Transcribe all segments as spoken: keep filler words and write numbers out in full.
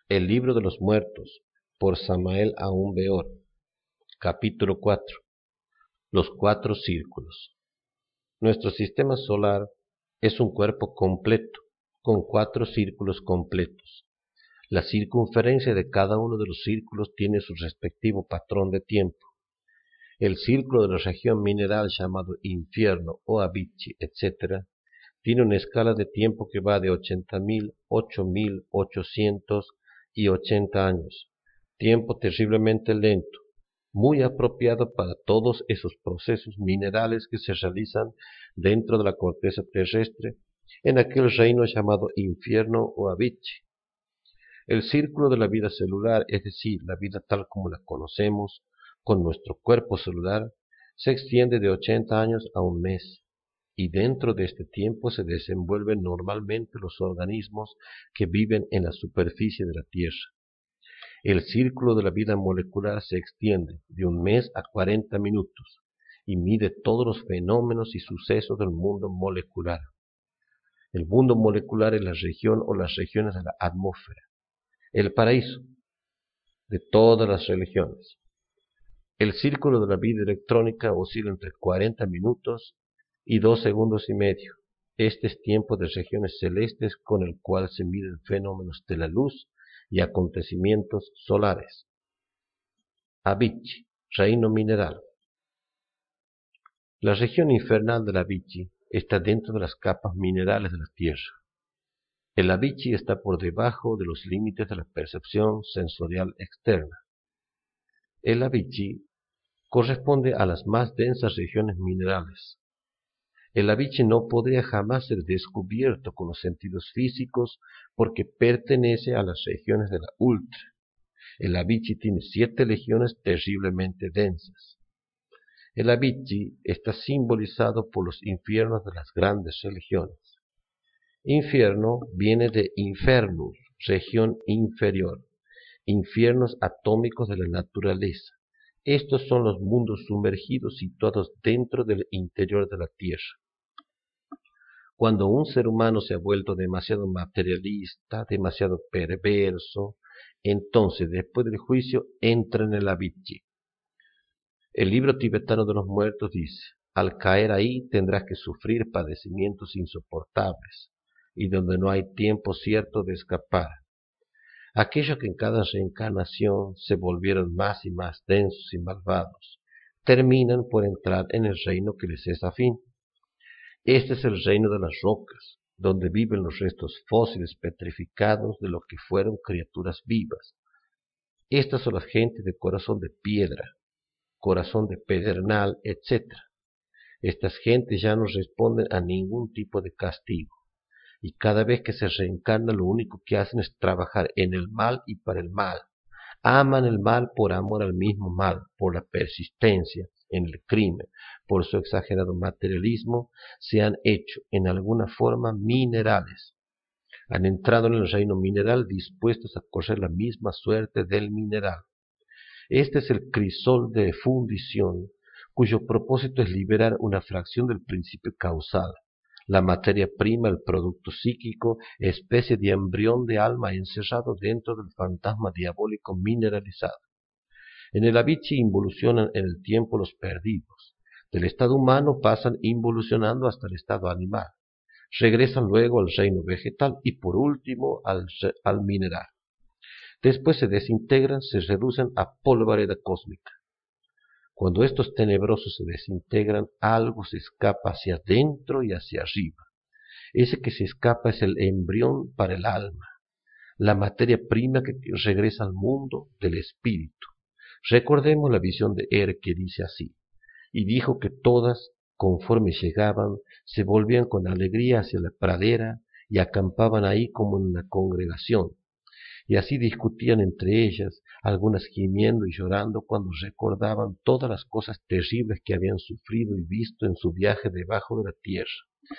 El libro de los muertos, por Samael Aún Weor. Capítulo cuatro. Los cuatro círculos. Nuestro sistema solar es un cuerpo completo, con cuatro círculos completos. La circunferencia de cada uno de los círculos tiene su respectivo patrón de tiempo. El círculo de la región mineral llamado infierno o Abichi, etcétera, tiene una escala de tiempo que va de ochenta mil, ocho mil ochocientos y ochenta años, tiempo terriblemente lento, muy apropiado para todos esos procesos minerales que se realizan dentro de la corteza terrestre en aquel reino llamado infierno o Abichi. El círculo de la vida celular, es decir, la vida tal como la conocemos, con nuestro cuerpo celular, se extiende de ochenta años a un mes, y dentro de este tiempo se desenvuelven normalmente los organismos que viven en la superficie de la Tierra. El círculo de la vida molecular se extiende de un mes a cuarenta minutos y mide todos los fenómenos y sucesos del mundo molecular. El mundo molecular es la región o las regiones de la atmósfera, el paraíso de todas las religiones. El círculo de la vida electrónica oscila entre cuarenta minutos y dos segundos y medio. Este es tiempo de regiones celestes con el cual se miden fenómenos de la luz y acontecimientos solares. Abichi, reino mineral. La región infernal del Abichi está dentro de las capas minerales de la Tierra. El Abichi está por debajo de los límites de la percepción sensorial externa. El Abichi corresponde a las más densas regiones minerales. El Abichi no podría jamás ser descubierto con los sentidos físicos porque pertenece a las regiones de la ultra. El Abichi tiene siete regiones terriblemente densas. El Abichi está simbolizado por los infiernos de las grandes religiones. Infierno viene de infernus, región inferior, infiernos atómicos de la naturaleza. Estos son los mundos sumergidos situados dentro del interior de la Tierra. Cuando un ser humano se ha vuelto demasiado materialista, demasiado perverso, entonces después del juicio entra en el Abichi. El libro tibetano de los muertos dice: al caer ahí tendrás que sufrir padecimientos insoportables, y donde no hay tiempo cierto de escapar. Aquellos que en cada reencarnación se volvieron más y más densos y malvados, terminan por entrar en el reino que les es afín. Este es el reino de las rocas, donde viven los restos fósiles petrificados de lo que fueron criaturas vivas. Estas son las gentes de corazón de piedra, corazón de pedernal, etcétera. Estas gentes ya no responden a ningún tipo de castigo, y cada vez que se reencarnan lo único que hacen es trabajar en el mal y para el mal. Aman el mal por amor al mismo mal, por la persistencia en el crimen, por su exagerado materialismo, se han hecho en alguna forma minerales. Han entrado en el reino mineral dispuestos a correr la misma suerte del mineral. Este es el crisol de fundición, cuyo propósito es liberar una fracción del principio causal, la materia prima, el producto psíquico, especie de embrión de alma encerrado dentro del fantasma diabólico mineralizado. En el Abichi involucionan en el tiempo los perdidos. Del estado humano pasan involucionando hasta el estado animal. Regresan luego al reino vegetal y por último al, al mineral. Después se desintegran, se reducen a polvareda cósmica. Cuando estos tenebrosos se desintegran, algo se escapa hacia adentro y hacia arriba. Ese que se escapa es el embrión para el alma, la materia prima que regresa al mundo del espíritu. Recordemos la visión de Er, que dice así: y dijo que todas, conforme llegaban, se volvían con alegría hacia la pradera y acampaban ahí como en una congregación. Y así discutían entre ellas, algunas gimiendo y llorando cuando recordaban todas las cosas terribles que habían sufrido y visto en su viaje debajo de la tierra.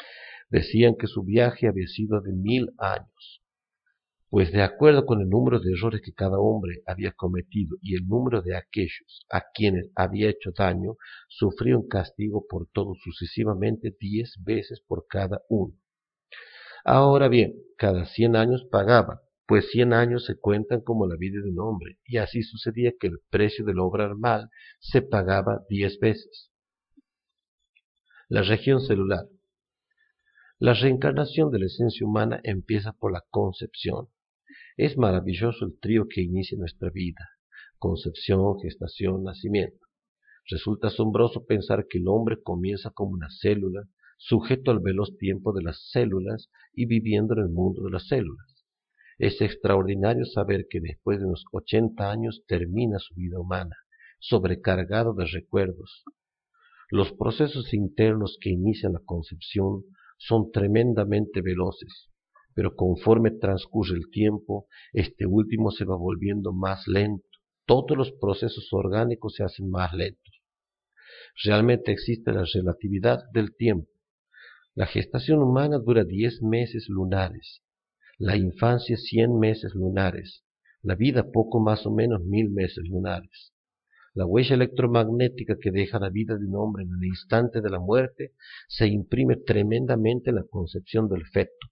Decían que su viaje había sido de mil años, pues de acuerdo con el número de errores que cada hombre había cometido y el número de aquellos a quienes había hecho daño, sufría un castigo por todos sucesivamente diez veces por cada uno. Ahora bien, cada cien años pagaban, pues cien años se cuentan como la vida de un hombre, y así sucedía que el precio del obrar mal se pagaba diez veces. La región celular. La reencarnación de la esencia humana empieza por la concepción. Es maravilloso el trío que inicia nuestra vida: concepción, gestación, nacimiento. Resulta asombroso pensar que el hombre comienza como una célula, sujeto al veloz tiempo de las células y viviendo en el mundo de las células. Es extraordinario saber que después de unos ochenta años termina su vida humana, sobrecargado de recuerdos. Los procesos internos que inician la concepción son tremendamente veloces, pero conforme transcurre el tiempo, este último se va volviendo más lento. Todos los procesos orgánicos se hacen más lentos. Realmente existe la relatividad del tiempo. La gestación humana dura diez meses lunares, la infancia cien meses lunares, la vida poco más o menos mil meses lunares. La huella electromagnética que deja la vida de un hombre en el instante de la muerte se imprime tremendamente en la concepción del feto.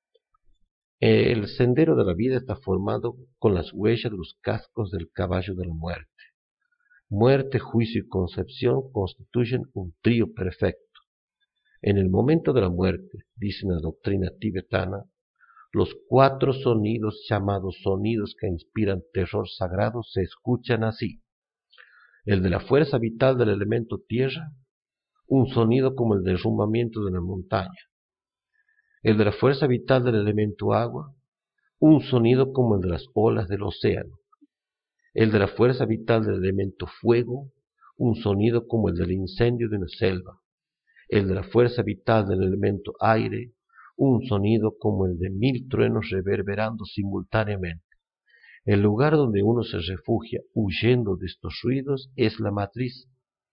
El sendero de la vida está formado con las huellas de los cascos del caballo de la muerte. Muerte, juicio y concepción constituyen un trío perfecto. En el momento de la muerte, dice la doctrina tibetana, los cuatro sonidos llamados sonidos que inspiran terror sagrado se escuchan así: el de la fuerza vital del elemento tierra, un sonido como el derrumbamiento de una montaña; el de la fuerza vital del elemento agua, un sonido como el de las olas del océano; el de la fuerza vital del elemento fuego, un sonido como el del incendio de una selva; el de la fuerza vital del elemento aire, un sonido como el de mil truenos reverberando simultáneamente. El lugar donde uno se refugia huyendo de estos ruidos es la matriz.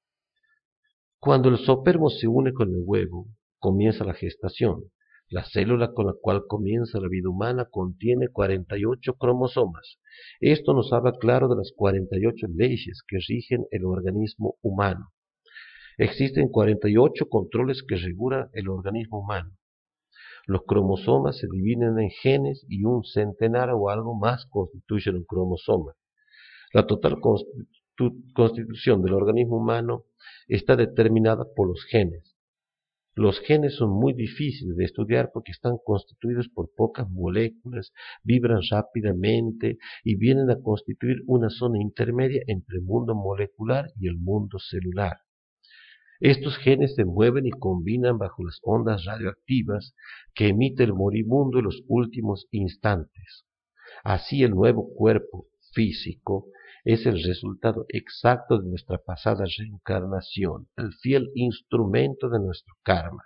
Cuando el zoospermo se une con el huevo, comienza la gestación. La célula con la cual comienza la vida humana contiene cuarenta y ocho cromosomas. Esto nos habla claro de las cuarenta y ocho leyes que rigen el organismo humano. Existen cuarenta y ocho controles que regulan el organismo humano. Los cromosomas se dividen en genes y un centenar o algo más constituyen un cromosoma. La total constitución del organismo humano está determinada por los genes. Los genes son muy difíciles de estudiar porque están constituidos por pocas moléculas, vibran rápidamente y vienen a constituir una zona intermedia entre el mundo molecular y el mundo celular. Estos genes se mueven y combinan bajo las ondas radioactivas que emite el moribundo en los últimos instantes. Así el nuevo cuerpo físico es el resultado exacto de nuestra pasada reencarnación, el fiel instrumento de nuestro karma.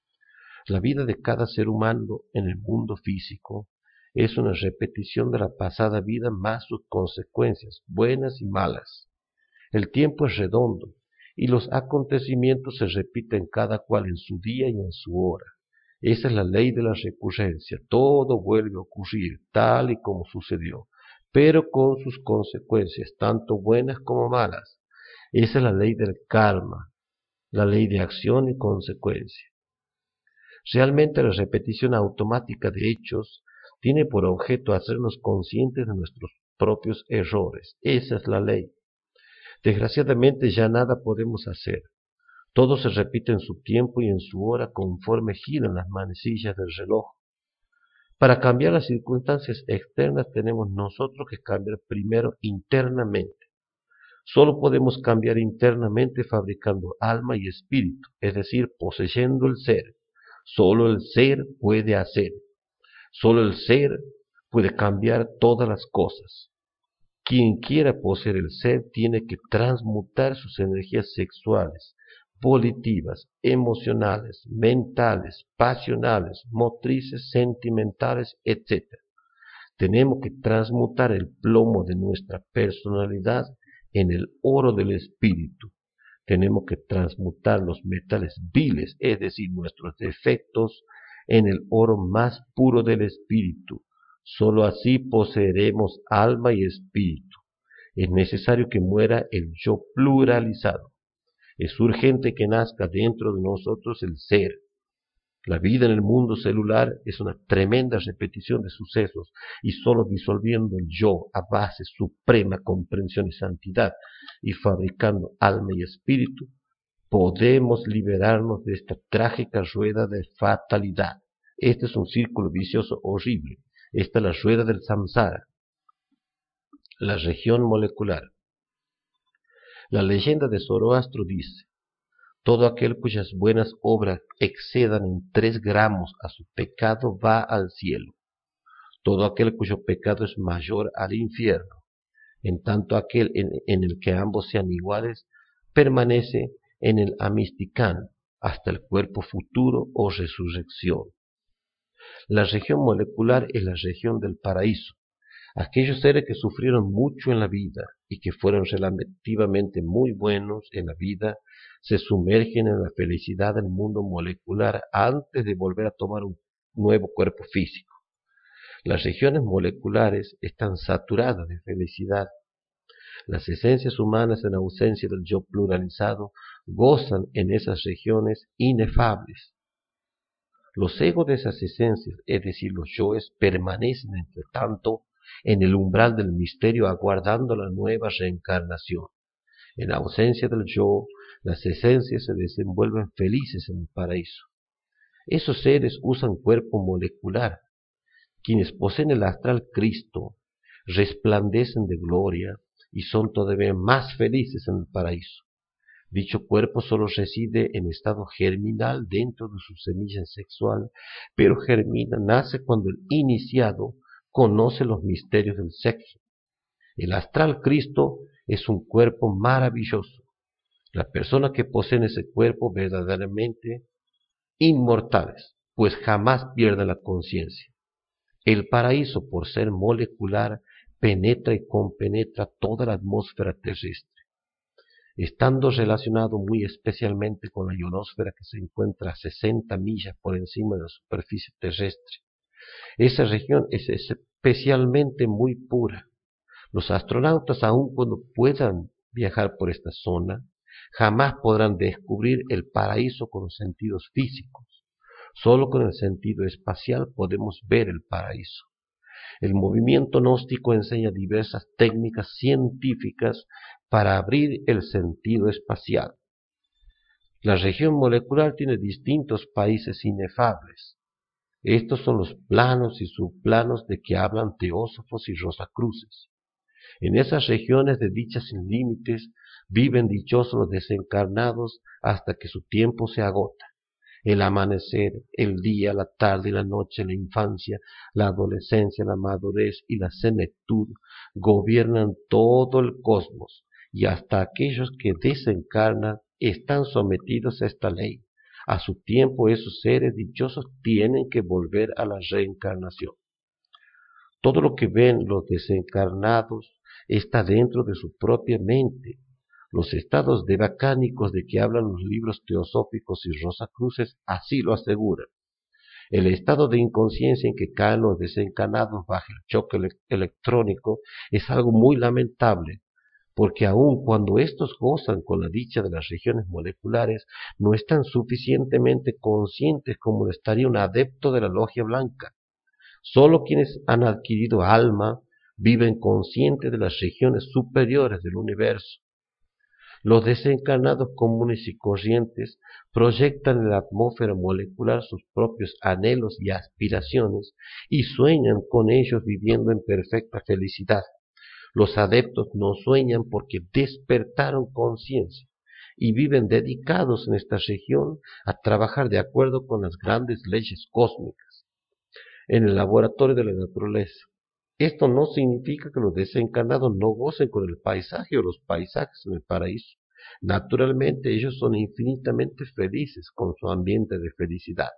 La vida de cada ser humano en el mundo físico es una repetición de la pasada vida más sus consecuencias, buenas y malas. El tiempo es redondo y los acontecimientos se repiten cada cual en su día y en su hora. Esa es la ley de la recurrencia. Todo vuelve a ocurrir tal y como sucedió, pero con sus consecuencias, tanto buenas como malas. Esa es la ley del karma, la ley de acción y consecuencia. Realmente la repetición automática de hechos tiene por objeto hacernos conscientes de nuestros propios errores. Esa es la ley. Desgraciadamente ya nada podemos hacer. Todo se repite en su tiempo y en su hora conforme giran las manecillas del reloj. Para cambiar las circunstancias externas tenemos nosotros que cambiar primero internamente. Solo podemos cambiar internamente fabricando alma y espíritu, es decir, poseyendo el ser. Solo el ser puede hacer. Solo el ser puede cambiar todas las cosas. Quien quiera poseer el ser tiene que transmutar sus energías sexuales, volitivas, emocionales, mentales, pasionales, motrices, sentimentales, etcétera. Tenemos que transmutar el plomo de nuestra personalidad en el oro del espíritu. Tenemos que transmutar los metales viles, es decir, nuestros defectos, en el oro más puro del espíritu. Solo así poseeremos alma y espíritu. Es necesario que muera el yo pluralizado. Es urgente que nazca dentro de nosotros el ser. La vida en el mundo celular es una tremenda repetición de sucesos y solo disolviendo el yo a base suprema comprensión y santidad y fabricando alma y espíritu, podemos liberarnos de esta trágica rueda de fatalidad. Este es un círculo vicioso horrible. Esta es la rueda del samsara. La región molecular. La leyenda de Zoroastro dice: todo aquel cuyas buenas obras excedan en tres gramos a su pecado va al cielo. Todo aquel cuyo pecado es mayor al infierno. En tanto aquel en, en el que ambos sean iguales, permanece en el Amistikán hasta el cuerpo futuro o resurrección. La región molecular es la región del paraíso. Aquellos seres que sufrieron mucho en la vida y que fueron relativamente muy buenos en la vida, se sumergen en la felicidad del mundo molecular antes de volver a tomar un nuevo cuerpo físico. Las regiones moleculares están saturadas de felicidad. Las esencias humanas en ausencia del yo pluralizado gozan en esas regiones inefables. Los egos de esas esencias, es decir, los yoes, permanecen entre tanto en el umbral del misterio aguardando la nueva reencarnación. En ausencia del yo, las esencias se desenvuelven felices en el paraíso. Esos seres usan cuerpo molecular. Quienes poseen el astral Cristo resplandecen de gloria y son todavía más felices en el paraíso. Dicho cuerpo solo reside en estado germinal dentro de su semilla sexual, pero germina, nace cuando el iniciado conoce los misterios del sexo. El astral Cristo es un cuerpo maravilloso. Las personas que poseen ese cuerpo verdaderamente inmortales, pues jamás pierden la conciencia. El paraíso, por ser molecular, penetra y compenetra toda la atmósfera terrestre, estando relacionado muy especialmente con la ionosfera que se encuentra a sesenta millas por encima de la superficie terrestre. Esa región es especialmente muy pura. Los astronautas, aun cuando puedan viajar por esta zona, jamás podrán descubrir el paraíso con los sentidos físicos. Solo con el sentido espacial podemos ver el paraíso. El movimiento gnóstico enseña diversas técnicas científicas para abrir el sentido espacial. La región molecular tiene distintos países inefables. Estos son los planos y subplanos de que hablan teósofos y rosacruces. En esas regiones de dichas sin límites viven dichosos los desencarnados hasta que su tiempo se agota. El amanecer, el día, la tarde y la noche, la infancia, la adolescencia, la madurez y la senectud gobiernan todo el cosmos, y hasta aquellos que desencarnan están sometidos a esta ley. A su tiempo esos seres dichosos tienen que volver a la reencarnación. Todo lo que ven los desencarnados está dentro de su propia mente. Los estados devacánicos de que hablan los libros teosóficos y rosacruces así lo aseguran. El estado de inconsciencia en que caen los desencarnados bajo el choque ele- electrónico es algo muy lamentable, porque aun cuando estos gozan con la dicha de las regiones moleculares, no están suficientemente conscientes como lo estaría un adepto de la logia blanca. Solo quienes han adquirido alma viven conscientes de las regiones superiores del universo. Los desencarnados comunes y corrientes proyectan en la atmósfera molecular sus propios anhelos y aspiraciones y sueñan con ellos viviendo en perfecta felicidad. Los adeptos no sueñan porque despertaron conciencia y viven dedicados en esta región a trabajar de acuerdo con las grandes leyes cósmicas en el laboratorio de la naturaleza. Esto no significa que los desencarnados no gocen con el paisaje o los paisajes en el paraíso. Naturalmente ellos son infinitamente felices con su ambiente de felicidad.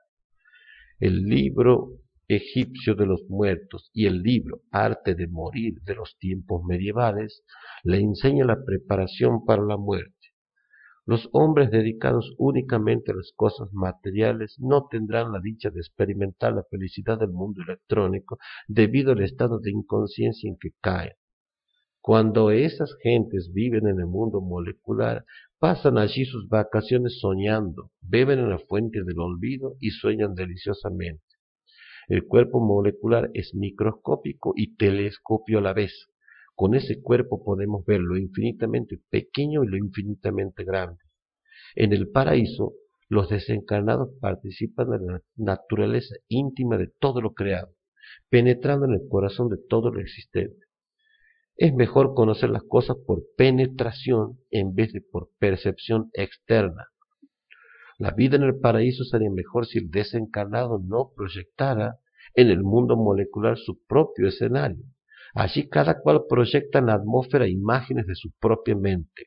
El libro egipcio de los muertos y el libro Arte de morir de los tiempos medievales le enseña la preparación para la muerte. Los hombres dedicados únicamente a las cosas materiales no tendrán la dicha de experimentar la felicidad del mundo electrónico debido al estado de inconsciencia en que caen. Cuando esas gentes viven en el mundo molecular, pasan allí sus vacaciones soñando, beben en la fuente del olvido y sueñan deliciosamente. El cuerpo molecular es microscópico y telescópico a la vez. Con ese cuerpo podemos ver lo infinitamente pequeño y lo infinitamente grande. En el paraíso, los desencarnados participan de la naturaleza íntima de todo lo creado, penetrando en el corazón de todo lo existente. Es mejor conocer las cosas por penetración en vez de por percepción externa. La vida en el paraíso sería mejor si el desencarnado no proyectara en el mundo molecular su propio escenario. Allí cada cual proyecta en la atmósfera imágenes de su propia mente.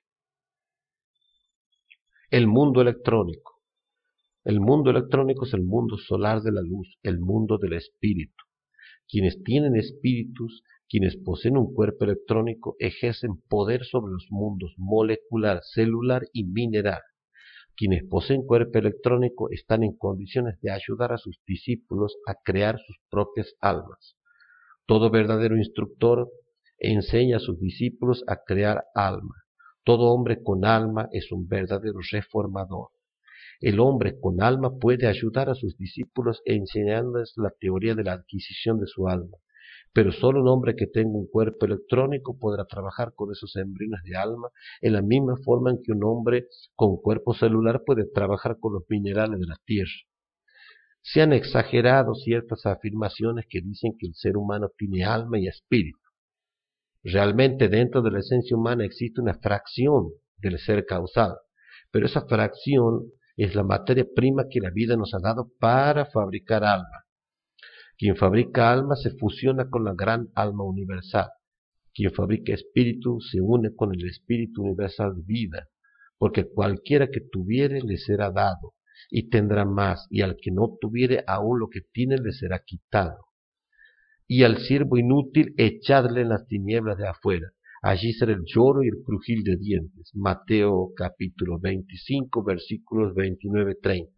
El mundo electrónico. El mundo electrónico es el mundo solar de la luz, el mundo del espíritu. Quienes tienen espíritus, quienes poseen un cuerpo electrónico, ejercen poder sobre los mundos molecular, celular y mineral. Quienes poseen cuerpo electrónico están en condiciones de ayudar a sus discípulos a crear sus propias almas. Todo verdadero instructor enseña a sus discípulos a crear alma. Todo hombre con alma es un verdadero reformador. El hombre con alma puede ayudar a sus discípulos enseñándoles la teoría de la adquisición de su alma. Pero solo un hombre que tenga un cuerpo electrónico podrá trabajar con esos embriones de alma en la misma forma en que un hombre con cuerpo celular puede trabajar con los minerales de la tierra. Se han exagerado ciertas afirmaciones que dicen que el ser humano tiene alma y espíritu. Realmente dentro de la esencia humana existe una fracción del ser causal, pero esa fracción es la materia prima que la vida nos ha dado para fabricar alma. Quien fabrica alma se fusiona con la gran alma universal. Quien fabrica espíritu se une con el espíritu universal de vida, porque cualquiera que tuviere le será dado, y tendrá más, y al que no tuviere aún lo que tiene le será quitado. Y al siervo inútil echadle en las tinieblas de afuera, allí será el lloro y el crujir de dientes. Mateo capítulo veinticinco, versículos veintinueve a treinta.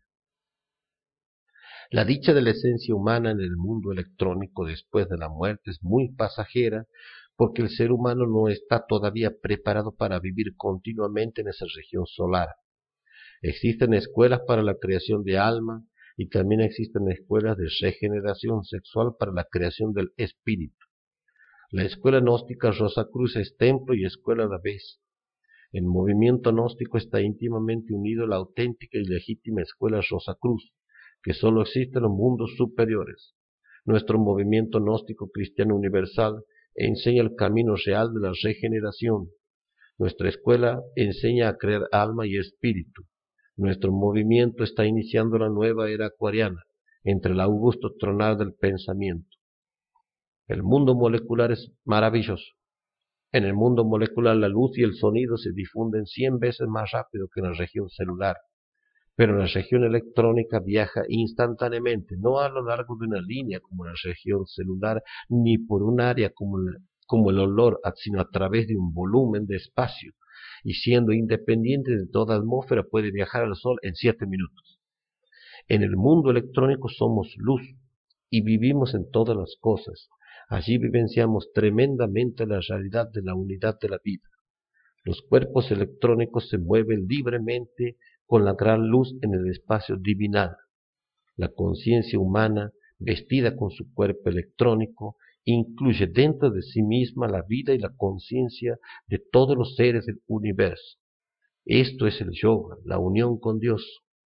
La dicha de la esencia humana en el mundo electrónico después de la muerte es muy pasajera, porque el ser humano no está todavía preparado para vivir continuamente en esa región solar. Existen escuelas para la creación de alma y también existen escuelas de regeneración sexual para la creación del espíritu. La escuela gnóstica Rosacruz es templo y escuela a la vez. El movimiento gnóstico está íntimamente unido a la auténtica y legítima escuela Rosacruz, que solo existe en los mundos superiores. Nuestro movimiento gnóstico cristiano universal enseña el camino real de la regeneración. Nuestra escuela enseña a crear alma y espíritu. Nuestro movimiento está iniciando la nueva era acuariana, entre el augusto tronar del pensamiento. El mundo molecular es maravilloso. En el mundo molecular la luz y el sonido se difunden cien veces más rápido que en la región celular. Pero la región electrónica viaja instantáneamente, no a lo largo de una línea como la región celular, ni por un área como, la, como el olor, sino a través de un volumen de espacio, y siendo independiente de toda atmósfera puede viajar al Sol en siete minutos. En el mundo electrónico somos luz y vivimos en todas las cosas. Allí vivenciamos tremendamente la realidad de la unidad de la vida. Los cuerpos electrónicos se mueven libremente con la gran luz en el espacio divinal. La conciencia humana, vestida con su cuerpo electrónico, incluye dentro de sí misma la vida y la conciencia de todos los seres del universo. Esto es el yoga, la unión con Dios.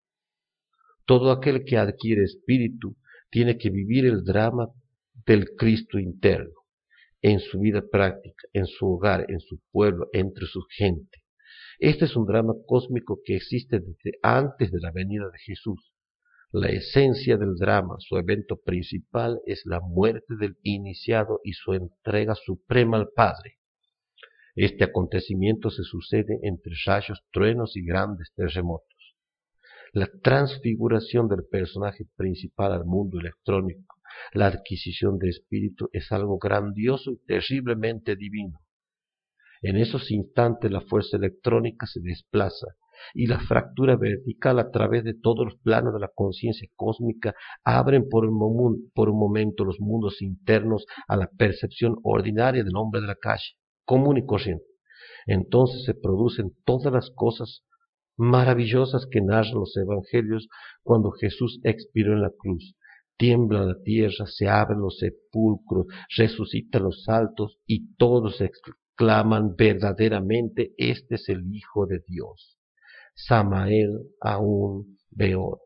Todo aquel que adquiere espíritu tiene que vivir el drama del Cristo interno, en su vida práctica, en su hogar, en su pueblo, entre su gente. Este es un drama cósmico que existe desde antes de la venida de Jesús. La esencia del drama, su evento principal, es la muerte del iniciado y su entrega suprema al Padre. Este acontecimiento se sucede entre rayos, truenos y grandes terremotos. La transfiguración del personaje principal al mundo electrónico, la adquisición de espíritu, es algo grandioso y terriblemente divino. En esos instantes la fuerza electrónica se desplaza y la fractura vertical a través de todos los planos de la conciencia cósmica abren por un, por un momento los mundos internos a la percepción ordinaria del hombre de la calle. común y corriente. Entonces se producen todas las cosas maravillosas que narran los evangelios cuando Jesús expiró en la cruz. Tiembla la tierra, se abren los sepulcros, resucitan los altos y todos exclaman verdaderamente, este es el Hijo de Dios. Samael aún Beor.